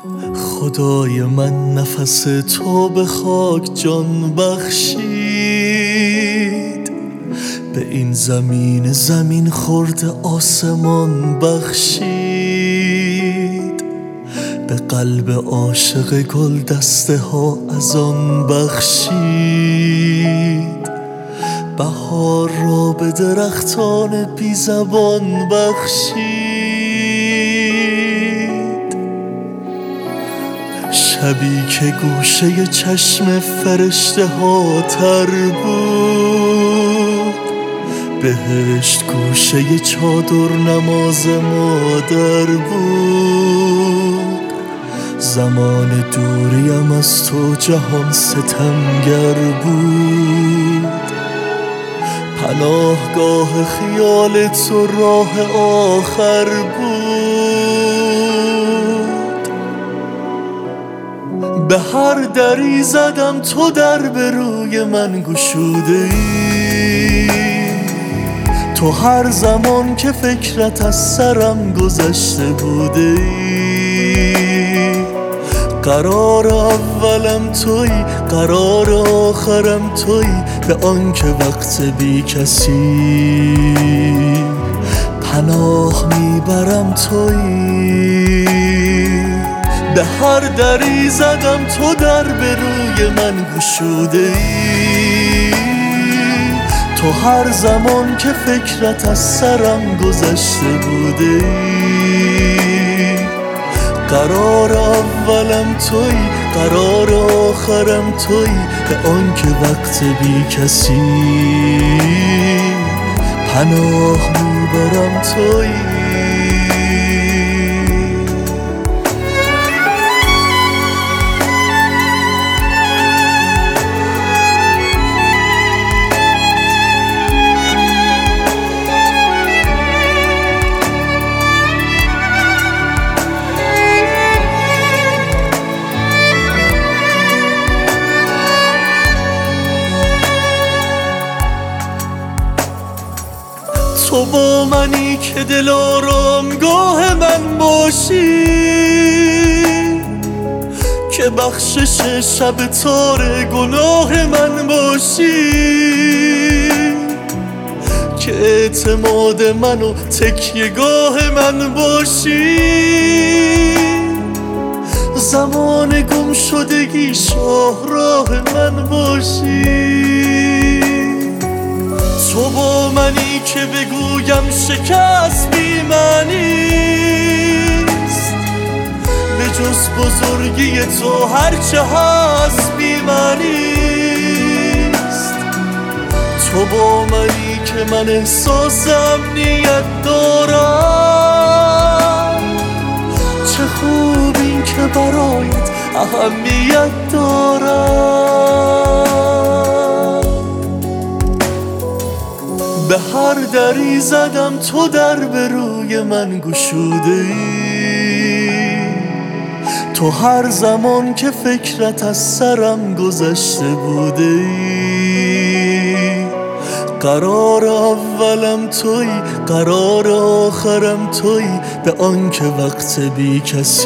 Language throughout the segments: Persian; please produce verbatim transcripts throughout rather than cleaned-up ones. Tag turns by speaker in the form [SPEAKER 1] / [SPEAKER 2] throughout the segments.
[SPEAKER 1] خدای من نفس تو به خاک جان بخشید، به این زمین زمین خورده آسمان بخشید، به قلب عاشق گل دسته ها از آن بخشید، بهار را به درختان بی زبان بخشید. شبی که گوشه چشم فرشته ها تر بود، بهشت گوشه چادر نماز مادر بود. زمان دوریم از تو جهان ستمگر بود، پناهگاه خیال تو راه آخر بود. به هر دری زدم تو در به روی من گشوده ای، تو هر زمان که فکرت از سرم گذشته بوده ای. قرار اولم توی، قرار آخرم توی، به آن که وقت بی کسی پناه میبرم توی. به هر دری زدم تو در به روی من گشوده ای، تو هر زمان که فکرت از سرم گذشته بوده ای. قرار اولم توی، قرار آخرم توی، به آن که وقت بی کسی پناه میبرم توی. تو با منی که دل آرامگاه من باشی، که بخشش شب تار گناه من باشی، که اعتماد من و تکیهگاه من باشی، زمان گم شدگی شاهراه من باشی. تو با منی که بگویم شکست بی معنیست، به جز بزرگی تو هرچه هست بی معنیست. تو با منی که من احساس امنیت دارم، چه خوب این که برایت اهمیت دارم. به هر دری زدم تو در به روی من گشوده ای، تو هر زمان که فکرت از سرم گذشته بوده ای. قرار اولم توی، قرار آخرم توی، به آن که وقت بی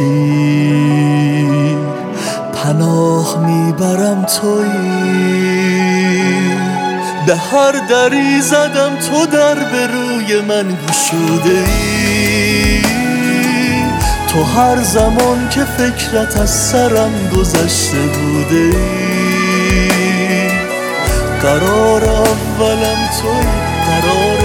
[SPEAKER 1] کسی پناه میبرم توی. به هر دری زدم تو در به روی من گشوده ای، تو هر زمان که فکرت از سرم گذشته بوده ای. قرار اولم توی، قرار